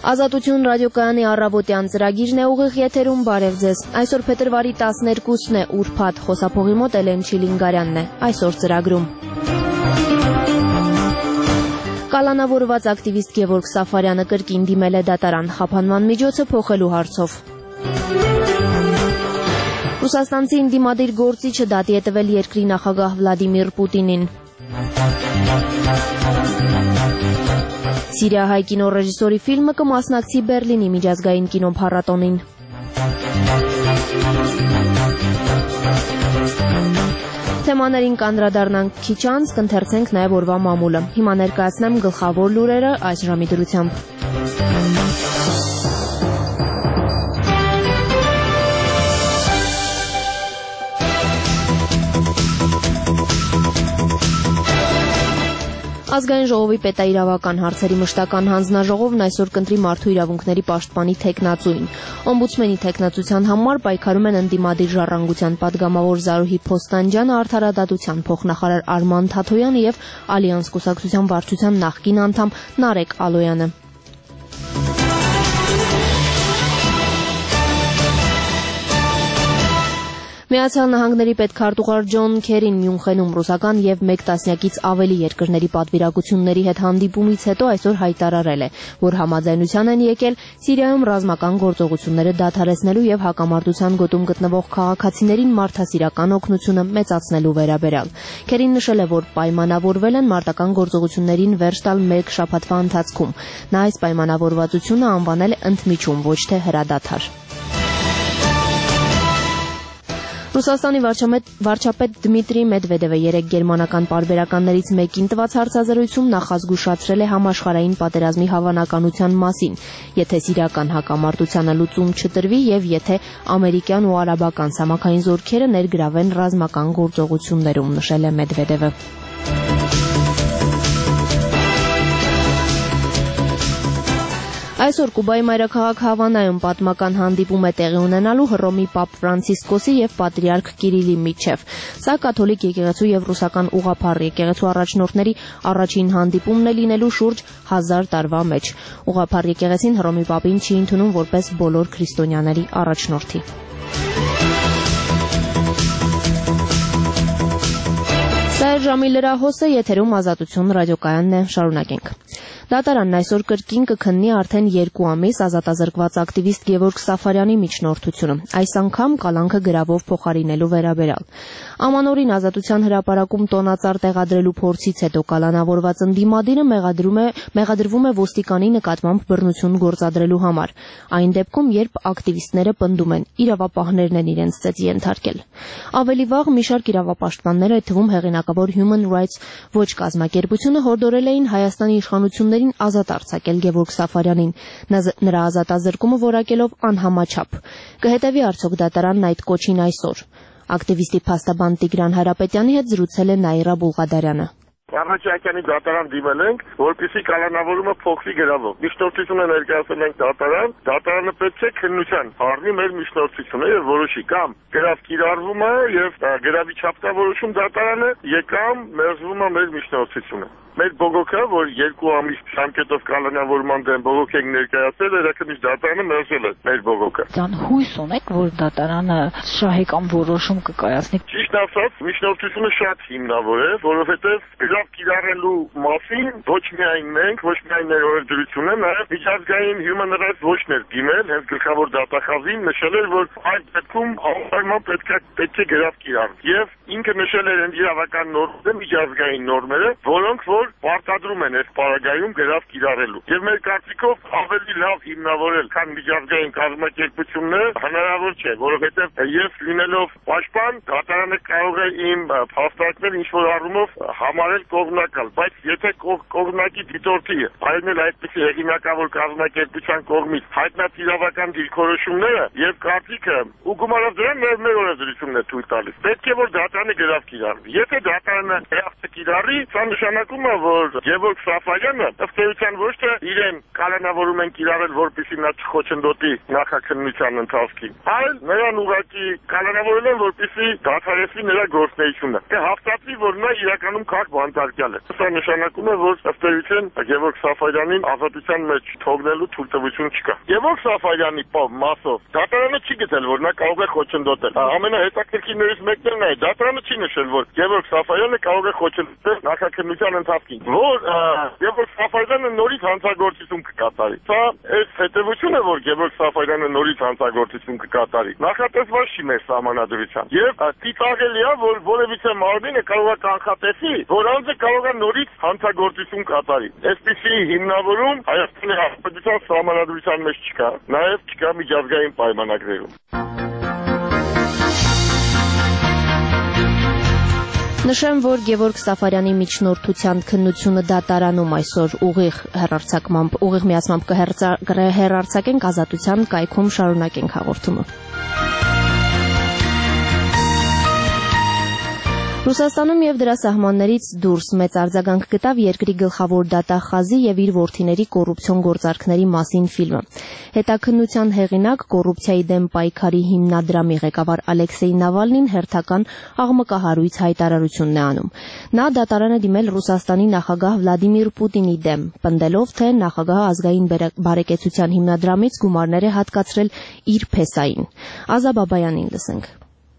Ազատություն ռադիոկայանի առավոտյան ծրագիրն է ուղիղ եթերում, բարև ձեզ։ Այսօր փետրվարի 12-ն է, ուրբաթ, խոսափողի մոտ Էլեն Չիլինգարյանն է, այսօր ծրագրում։ Կալանավորված ակտիվիստ Գևորգ Սաֆարյանը կրկին դիմել է դատարան խափանման միջոցը փոխելու հարցով։ Ռուսաստանցի ընդդիմադիր գործիչը դատի է տվել երկրի նախագահ Վլադիմիր Պուտինին։ Սիրիահայ կինոռեժիսորի ֆիլմը կմասնակցի Բերլինի միջազգային կինոփառատոնին։ Թեմաներին կանդրադառնանք քիչ անց, կընթերցենք նաև օրվա մամուլը։ Հիմա ներկայացնեմ գլխավոր լուրերը այս ժամի դրությամբ։ Ազգային ժողովի պետաիրավական հարցերի մշտական հանձնաժողովն այսօր կընտրի մարդու իրավունքների պաշտպանի թեկնածուին։ Օմբուդսմենի թեկնածության համար պայքարում են ընդդիմադիր ժառանգության պատգամավոր Զարուհի Փոստանջյանը, Արդարադատության փոխնախարար Արման Թաթոյանը եւ Ալյանս կուսակցության վարչության նախկին անդամ Նարեկ Ալոյանը։ Միացյալ Նահանգների պետքարտուղար Ջոն Քերին Մյունխենում ռուսական եւ մեկ տասնյակից ավելի երկրների պատվիրակությունների հետ հանդիպումից հետո այսօր հայտարարել է, որ համաձայնության են եկել Սիրիայում ռազմական գործողությունները դադարեցնելու եւ հակամարտության գոտում գտնվող քաղաքացիներին մարդասիրական օգնությունը մեծացնելու վերաբերյալ։ Քերին նշել է, որ պայմանավորվել են մարտական գործողություններին վերջ տալ մեկ շաբաթվա ընթացքում։ Նա այս պայմանավորվածությունը անվանել է ընդմիջում, ոչ թե հրադադար։ Ռուսաստանի վարչապետ Դմիտրի Մեդվեդևը երեկ գերմանական պարբերականներից մեկին տված հարցազրույցում նախազգուշացրել է համաշխարհային պատերազմի հավանականության մասին, եթե սիրիական հակամարտությանը լուծում չտրվի եւ եթե ամերիկյան ու արաբական ցամաքային զորքերը ներգրավեն ռազմական գործողություններում, նշել է Մեդվեդևը։ Այսօր Կուբայի մայրաքաղաք Հավանայում պատմական հանդիպում է տեղի ունենալու Հռոմի Պապ Ֆրանցիսկոսի եւ Պատրիարք Կիրիլի միջև։ Սա կաթոլիկ եկեղեցու եւ ռուսական ուղղափառ եկեղեցու առաջնորդների առաջին հանդիպումն է լինելու շուրջ 1000 տարվա մեջ։ Ուղղափառ եկեղեցին Հռոմի Պապին չի ընդունում որպես բոլոր քրիստոնյաների առաջնորդի։ Սա է ժամի լրահոսը, եթերում Ազատություն ռադիոկայանն է, շարունակենք։ Դատարանն այսօր կրկին կքննի արդեն 2 ամիս ազատազրկված ակտիվիստ Գևորգ Սաֆարյանի միջնորդությունը, այս անգամ կալանքը գրավով փոխարինելու վերաբերյալ։ Ամանորին Ազատության հրապարակում տոնածառ տեղադրելու փորձից հետո կալանավորված ընդդիմադիրը մեղադրվում է ոստիկանի նկատմամբ բռնություն գործադրելու համար, այն դեպքում, երբ ակտիվիստները պնդում են, իրավապահներն են իրենց ծեծի ենթարկել։ Ավելի վաղ մի շարք իրավապաշտպաններ, այդ թվում հեղինակավոր Human Rights Watch կազմակերպությունը հորդորել էին Հայաստանի իշխանություններին ազատ արձակել Գևորգ Սաֆարյանին, նրա ազատազրկումը որակելով անհամաչափ։ Կհետևի արդյոք դատարանն այդ կոչին այսօր։ Ակտիվիստի փաստաբան Տիգրան Հարապետյանի հետ զրուցել է Նաիրա Բուլղադարյանը։ Առաջարկյանի դատարան դիմել ենք, որպեսզի կալանավորումը փոխվի գրավով։ Միջնորդությունը ներկայացել ենք դատարան, դատարանը պետք է քննության առնի մեր միջնորդությունը եւ որոշի կամ գրավ կիրառվում է եւ գրավի չափկավորոշում դատարանը, կամ մերժվում է մեր միջնորդությունը։ Մեր բողոքը, որ 2 ամիս ժամկետով կալանավորման դեմ բողոք ենք ներկայացել, երեքմիշ դատարանը մերժել է մեր բողոքը։ Դան հույս ունեք, որ դատարանը շահեկան որոշում կկայացնի։ Ճիշտ ասած, միջնորդությունը շատ հիմնավոր է, որովհետեւ գրավ կիրառելու մասին ոչ միայն մենք, ոչ միայն մեր օրենսդրությունը, նաեւ միջազգային Human Rights Watch-ն դիմել, հենց գլխավոր դատախազին նշել էր, որ այդ դեպքում անպայման պետք է գրավ կիրառվի։ Եվ ինքը նշել էր հենց իրավական նորմերը, միջազգային նորմերը, որոնք որ պարտադրում են այս պարագայում գրավ կիրառելու։ Եվ մեր կարծիքով ավելի լավ հիմնավորել, քան միջազգային կազմակերպությունները հնարավոր չէ, որովհետև ես լինելով պաշտպան, դատարանը կարող է իմ փաստարկներ ինչ-որ առումով համարել կողմնակալ, բայց եթե կողմնակի դիտորդի այլնել այդպիսի հեղինակավոր կազմակերպության կողմից հայտնած իրավական դիրքորոշումները եւ կարծիքը ու գումարով դրան մեր օրենսդրությունն է թույլ տալիս։ Պետք է որ դատարանը գրավ կիրառվի։ Եթե դատարանը գրավ կիրառի, սա նշանակում է, որ Գևորգ Սաֆարյանը ըստ էության ոչ թե իրեն կալանավորում են կիրառել, որպեսզի նա չխոչընդոտի նախաքննության ընթացքին, այլ նրան ուղղակի կալանավորել են, որպեսզի դադարեցվի նրա գործունեությունը։ Թե հաստատվի, որ նա իրականում քաղաք դիտարկյալ է։ Սա նշանակում է, որ ըստ էության Գևորգ Սաֆարյանին ազատության մեջ թողնելու թույլտվություն չկա։ Գևորգ Սաֆարյանի մասով դատարանը չի գտել, որ նա կարող է խոչընդոտել։ Ամենահետաքրքիրներից մեկն էլ նա է, դատարանը չի նշել, որ Գևորգ Սաֆարյանը կարող է խոչընդոտել նախաքննության ընթացքին, որ Գևորգ Սաֆարյանը նորից հանցագործություն կկատարի։ Սա այս հետևությունը, որ Գևորգ Սաֆարյանը նորից հանցագործություն կկատարի, նախատեսված չի մեր սահմանադրությամբ։ Եվ ծիծաղելի է, որ որևիցե մարմինը կարող է կանխատեսի, որ անձը կարող է նորից հանցագործություն կատարի։ Այսպիսի հիմնավորում Հայաստանի Հանրապետության սահմանադրության մեջ չկա, նաև չկա միջազգային պայմանագրերում։ Նշեմ, որ Գևորգ Սաֆարյանի միջնորդության քննությունը դատարանում այսօր ուղիղ միացմամբ կհեռարձակենք ազատության կայքում շարունակենք հաղորդումը։ Ռուսաստանում եւ դրա սահմաններից դուրս մեծ արձագանք գտավ երկրի գլխավոր դատախազի եւ իր որդիների կոռուպցիոն գործարքների մասին ֆիլմը։ Հետաքննության հեղինակ կոռուպցիայի դեմ պայքարի հիմնադրամի ղեկավար Ալեքսեյ Նավալնին հերթական աղմկահարույց հայտարարությունն է անում։ Նա դատարան է դիմել Ռուսաստանի նախագահ Վլադիմիր Պուտինի դեմ, պնդելով, թե նախագահը ազգային բարեկեցության հիմնադրամից գումարներ է հատկացրել իր փեսային։ Ազա Բաբայանին լսենք։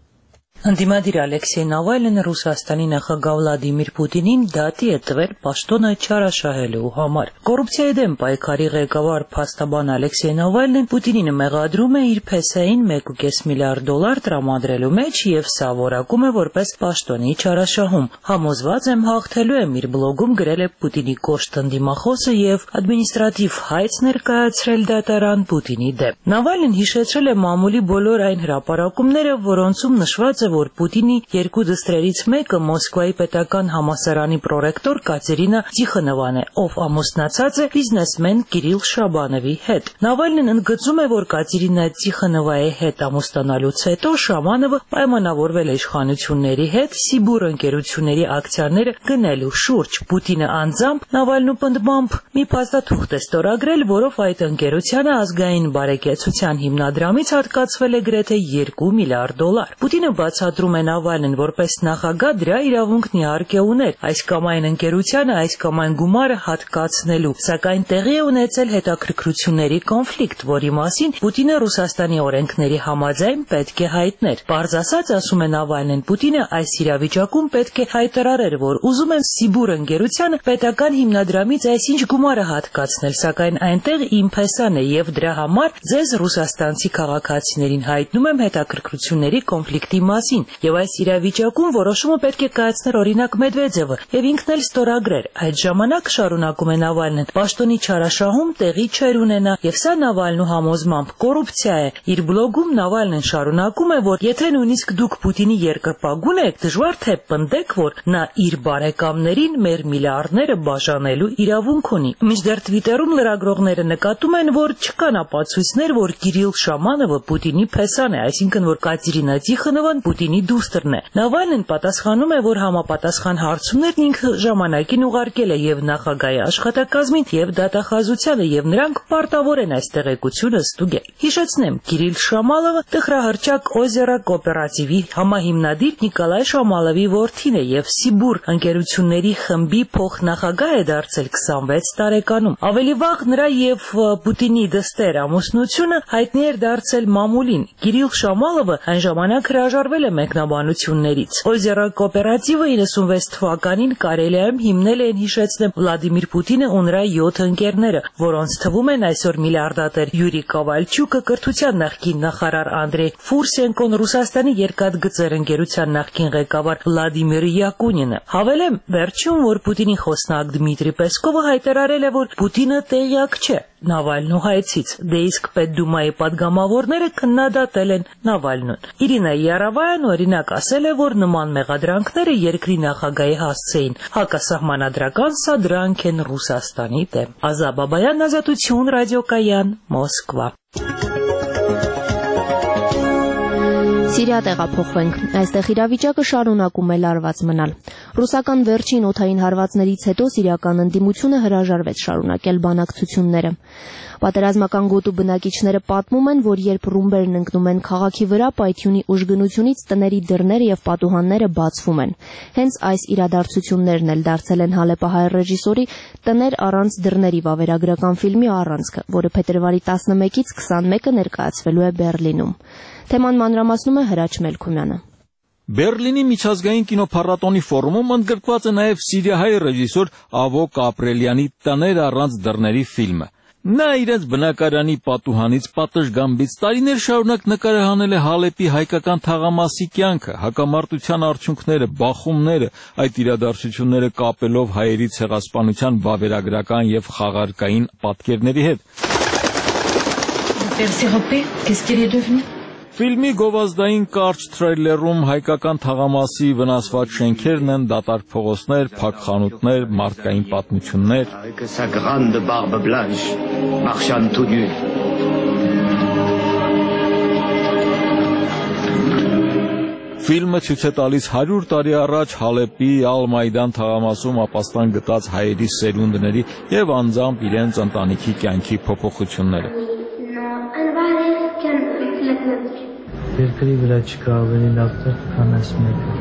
Ընդդիմադիր Ալեքսեյ Նավալնին Ռուսաստանի նախագահ Վլադիմիր Պուտինին դատի է տվել պաշտոնը չարաշահելու համար։ Կոռուպցիայի դեմ պայքարի ղեկավար փաստաբան Ալեքսեյ Նավալնին Պուտինին մեղադրում է իր փեսային $1.5 միլիարդ տրամադրելու մեջ եւ սա որակում է որպես պաշտոնի չարաշահում։ Համոզված եմ հաղթելու եմ, իր բլոգում գրել է Պուտինի կոշտ ընդդիմախոսը եւ ադմինիստրատիվ հայց ներկայացրել դատարան Պուտինի դեմ։ Նավալնին հիշեցրել է մամուլի բոլոր այն հրապարակումները, որոնցում նշված է, որ Պուտինի երկու դստրերից մեկը Մոսկվայի պետական համալսարանի պրոռեկտոր Կատերինա Տիխոնովան է, ով ամուսնացած է բիզնեսմեն Կիրիլ Շաբանովի հետ։ Նավալնին ընդգծում է, որ Կատերինա Տիխոնովայի հետ ամուսնանալուց հետո Շաբանովը պայմանավորվել է իշխանությունների հետ Սիբուր ընկերությունների ակցիաները գնելու շուրջ։ Պուտինը անձամբ Նավալնու պնդմամբ մի փաստաթուղթ է ստորագրել, որով այդ ընկերությանը ազգային բարեկեցության հիմնադրամից հատկացվել է գրեթե $2 միլիարդ։ Պուտինը բացատրում է Նավալնին որպես նախագահ դրա իրավունքն իհարկե ուներ այս կամ այն ընկերությանը այս կամ այն գումարը հատկացնելու, սակայն տեղի է ունեցել հետաքրքրությունների կոնֆլիկտ, որի մասին Պուտինը Ռուսաստանի օրենքների համաձայն պետք է հայտներ։ Պարզ ասած, ասում է Նավալնին, Պուտինը այս իրավիճակում պետք է հայտարարեր, որ ուզում են Սիբուր ընկերությանը պետական հիմնադրամից այսինչ գումարը հատկացնել, սակայն այնտեղ իմ փեսան է եւ դրա համար ձեզ ռուսաստանցի քաղաքացիներին հայտնում եմ հետաքրքրությունների կոնֆլիկտի մասին եւ այս իրավիճակում որոշումը պետք է կայացներ օրինակ Մեդվեդևը եւ ինքն էլ ստորագրեր։ Այդ ժամանակ շարունակում է Նավալնին, պաշտոնի չարաշահում տեղի չէր ունենա եւ սա Նավալնու համոզմամբ կոռուպցիա է։ Իր բլոգում Նավալնին շարունակում է, որ եթե նույնիսկ դուք Պուտինի երկրպագուն եք, դժվար թե պնդեք, որ նա իր բարեկամներին մեր միլիարդները բաժանելու իրավունք ունի։ Մինչդեռ Twitter-ում լրագրողները նկատում են, որ չկան ապացույցներ, որ Կիրիլ Շամանովը Պուտինի փեսան է, այսինքն որ Կատերինա Տիխոնովան Պուտինի դուստրն է։ Նավալնին պատասխանում է, որ համապատասխան հարցումներն ինքը ժամանակին ուղարկել է եւ նախագահի աշխատակազմին եւ դատախազությանը եւ նրանք պարտավոր են այս տեղեկությունը ստուգել։ Հիշեցնեմ, Կիրիլ Շամալովը տխրահռչակ Օզերա կոոպերատիվի համահիմնադիր Նիկոլայ Շամալովի որդին է եւ Սիբուր ընկերությունների խմբի փոխնախագահ է դարձել 26 տարեկանում։ Ավելի վաղ նրա եւ Պուտինի դստեր ամուսնությունը հայտնի էր դարձել մամուլին։ Կիրիլ Շամալովը այն ժամանակ հրաժարվել է մեկնաբանություններից։ Օզերա կոոպերատիվը 96 թվականին Կարելիայում հիմնել են, հիշեցնեմ, Վլադիմիր Պուտինը ու նրա 7 ընկերները, որոնց թվում են այսօր միլիարդատեր Յուրի Կովալչուկը, կրթության նախկին նախարար Անդրեյ Ֆուրսենկոն, Ռուսաստանի երկաթգծեր ընկերության նախկին ղեկավար Վլադիմիր Յակունինը։ Հավելեմ վերջում, որ Պուտինի խոսնակ Դմիտրի Պեսկովը հայտարարել է, որ Պուտինը տեղյակ չէ Նավալնու հայցից, դե իսկ Պետդումայի падգամավորները քննադատել են Նավալնուն։ Իրինա Յարավայան օրինակ ասել է, որ նման մեղադրանքները երկրի նախագահի հասցեին հակասահմանադրական սադրանք են Ռուսաստանի դեմ։ Ազա Բաբայան, Ազատություն, ռադիոկայան, Մոսկվա։ Սիրիա տեղափոխվենք։ Այստեղ իրավիճակը շարունակում է լարված մնալ։ Ռուսական վերջին օդային հարվածներից հետո սիրիական ընդդիմությունը հրաժարվեց շարունակել բանակցությունները։ Պատերազմական գոտու բնակիչները պատմում են, որ երբ ռումբերն ընկնում են քաղաքի վրա, պայթյունի ուժգնությունից տների դռները եւ պատուհանները բացվում են։ Հենց այս իրադարձություններն էլ դարձել են հալեպահայ ռեժիսորի «Տներ առանց դռների» վավերագրական ֆիլմի առանցքը, որը փետրվարի 11-ից 21-ը ներկայացվելու է Բերլինում։ Թեման մանրամասնում է Հրաչ Մելքումյանը։ Բերլինի միջազգային կինոփառատոնի ֆորումում ընդգրկված է նաև սիրիահայ ռեժիսոր Ավոկ Ապրելյանի «Տներ առանց դռների» ֆիլմը։ Նա իրենց բնակարանի պատուհանից պատշգամբից տարիներ շարունակ նկարահանել է Հալեպի հայկական թաղամասի կյանքը, հակամարտության արդյունքները, բախումները, այդ իրադարձությունները կապելով հայերի ցեղասպանության վավերագրական եւ խաղարկային պատկերների հետ։ Ֆիլմի գովազդային կարճ թրեյլերում հայկական թաղամասի վնասված շենքերն են, դատարկ փողոցներ, փակ խանութներ, մարդկային պատմություններ։ Ֆիլմը ցույց է տալիս 100 տարի առաջ Հալեպի Ալ-Մայդան թաղամասում ապաստան գտած հայերի սերունդների եւ անձամբ իրենց ընտանիքի կյանքի փոփոխությունները։ Երկրի վրա չկա ավելի լավ տեղ, քան այս մեկը։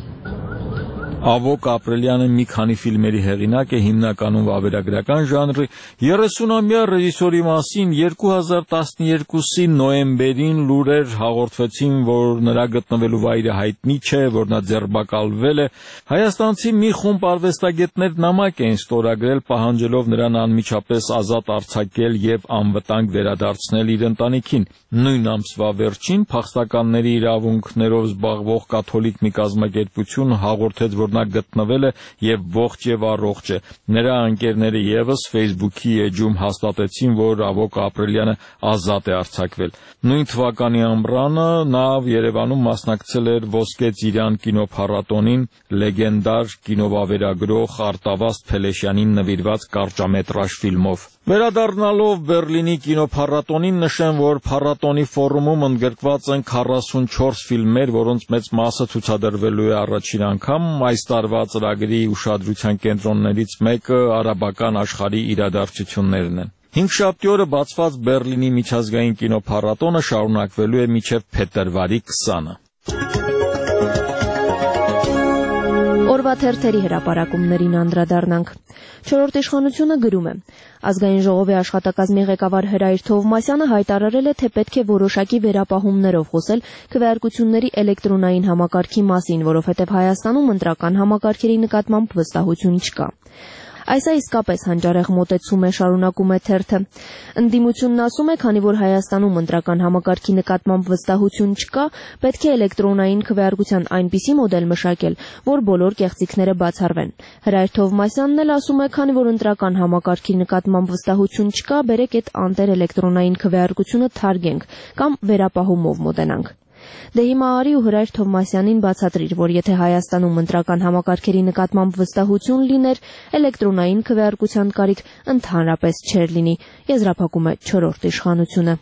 Ավոկ Ապրելյանը մի քանի ֆիլմերի հեղինակ է, հիմնականում վավերագրական ժանրի։ 30-ամյա ռեժիսորի մասին 2012-ի նոյեմբերին լուրեր հաղորդվեցին, որ նրա գտնվելու վայրը հայտնի չէ, որ նա ձերբակալվել է։ Հայաստանցի մի խումբ արվեստագետներ նամակ էին ստորագրել, պահանջելով նրան անմիջապես ազատ արձակել եւ անվտանգ վերադարձնել իր ընտանիքին։ Նույն ամսվա վերջին փախստականների իրավունքներով զբաղվող կաթոլիկ մի կազմակերպություն հաղորդեց, որ նա գտնվել է եւ ողջ եւ առողջ է։ Նրա ընկերները եւս Facebook-ի էջում հաստատեցին, որ Ավոկ Ապրելյանը ազատ է արձակվել։ Նույն թվականի ամռանը նա Երևանում մասնակցել էր Ոսկե Ծիրան կինոփառատոնին լեգենդար կինովավերագրող Արտավազդ Փելեշյանին նվիրված կարճամետրաժ ֆիլմով։ Վերադառնալով Բերլինի կինոփառատոնին նշեմ, որ փառատոնի ֆորումում ընդգրկված են 44 ֆիլմեր, որոնց մեծ մասը ցուցադրվելու է առաջին անգամ։ Այս տարվա ծրագրի ուշադրության կենտրոններից մեկը արաբական աշխարհի իրադարձություններն են։ Հինգշաբթի օրը բացված Բերլինի միջազգային կինոփառատոնը շարունակվելու է մինչև փետրվարի 20-ը։ Օրվա թերթերի հրապարակումներին անդրադառնանք։ Չորրորդ իշխանությունը գրում է. Ազգային ժողովի աշխատակազմի ղեկավար Հրայր Թովմասյանը հայտարարել է, թե պետք է որոշակի վերապահումներով խոսել քվեարկությունների էլեկտրոնային համակարգի մասին, որովհետև Հայաստանում ընտրական համակարգերի նկատմամբ վստահություն չկա։ Այսա իսկապես հանճարեղ մոտեցում է, շարունակում է թերթը։ Ընդդիմությունն ասում է, քանի որ Հայաստանում ընտրական համակարգի նկատմամբ վստահություն չկա, պետք է էլեկտրոնային քվեարկության այնպիսի մոդել մշակել, որ բոլոր կեղծիքները բացառվեն։ Հրայր Թովմասյանն էլ ասում է, քանի որ ընտրական համակարգի նկատմամբ վստահություն չկա, բերեք այդ անտեր էլեկտրոնային քվեարկությունը թարգենք կամ վերապահումով մոտենանք։ Դե հիմա արի ու Հրայր Թովմասյանին բացատրիր, որ եթե Հայաստանում ընտրական համակարգերի նկատմամբ վստահություն լիներ, էլեկտրոնային քվեարկության կարիք ընդհանրապես չէր լինի, եզրափակում է չորրորդ իշխանությունը։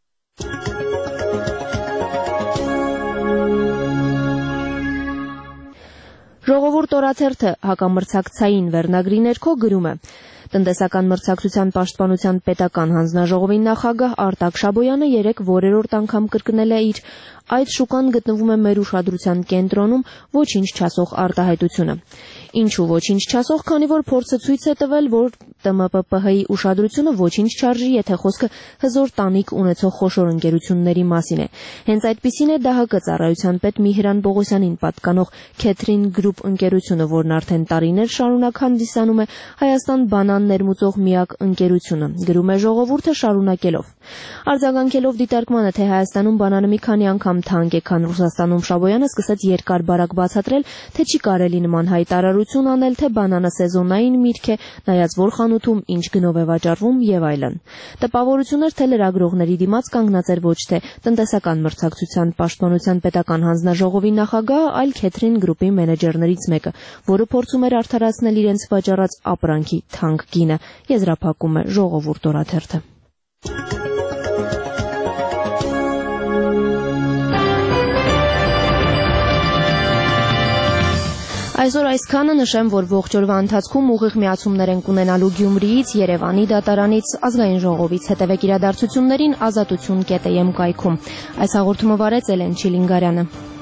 Ժողովուրդ օրաթերթը հակամրցակցային վերնագրի ներքո գրում է. Տնտեսական մրցակցության պաշտպանության պետական հանձնաժողովի նախագահ Արտակ Շաբոյանը երեկ որերորդ անգամ կրկնել է իր «Այդ շուկան գտնվում է մեր ուշադրության կենտրոնում» ոչինչ չասող արտահայտությունը։ Ինչու ոչինչ չասող, քանի որ փորձը ցույց է տվել, որ ՏՄՊՊՀ-ի ուշադրությունը ոչինչ չարժի, եթե խոսքը հզոր տանիք ունեցող խոշոր ընկերությունների մասին է։ Հենց այդպիսին է ԴՀԿ ծառայության պետ Միհրան Պողոսյանին պատկանող Քեթրին Գրուպ ընկերությունը, որն արդեն տարիներ շարունակ հանդիսանում է Հայաստան բանան ներմուծող միակ ընկերությունը, գրում է Ժողովուրդը շարունակելով. Արձագանքելով դիտարկմանը, թե Հայաստանում բանանը մի քանի անգամ թանկ է, քան Ռուսաստանում, Շաբոյանը սկսեց երկար բարակ բացատրել, թե չի կարելի նման հայտարարություն անել, թե բանանը սեզոնային միրգ է, նայած որ խանութում ինչ գնով է վաճառվում եւ այլն։ Տպավորություն էր, թե լրագրողների դիմաց կանգնած էր ոչ թե տնտեսական մրցակցության պաշտպանության պետական հանձնաժողովի նախագահը, այլ Քեթրին Գրուպի մենեջերներից մեկը, որը փորձում էր արդարացնել իրենց վաճառած ապրանքի թանկ գինը, եզրափակում է Ժողովուրդ օրաթերթը։ Այսօր այսքանը, նշեմ, որ ողջ օրվա ընթացքում ուղիղ միացումներ ենք ունենալու Գյումրիից, Երևանի դատարանից, ազգային ժողովից։ Հետևեք իրադարձություններին ազատություն.am կայքում։ Այս հաղորդումը վարեց Էլեն Չիլինգարյանը։